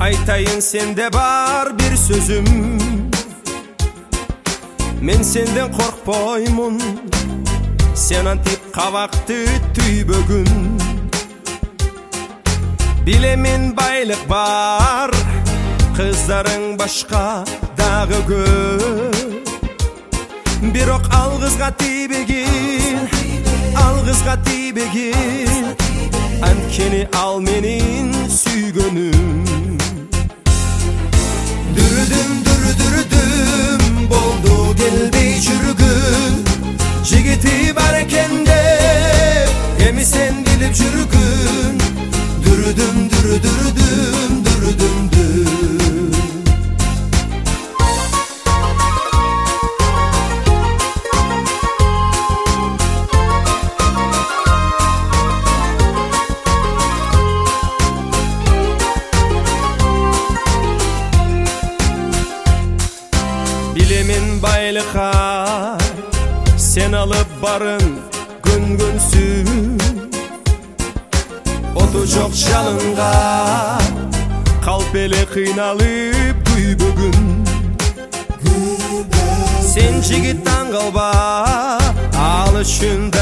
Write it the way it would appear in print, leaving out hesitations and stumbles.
Айтайын сенде бар bir sözüm. Men senden korkpoymun. Sen antip kavakты tüybөгүн. Bilemin baylık var, kızların başka dağı көп. Бирок алгызга тийбегин, алгызга тийбегин. Анткени ал менин сүйгөнүм. Дүрүдүм болду келбей жүргүн. Жигити бар экен деп эми сен билип жүргүн. Дүрүдүм Bilemin baylığa sen alıp barın gün-günsün. Otu çok жалынга kalp ele kıynalıp tüybөгүн. Sen jigit taң калба, ал үчүн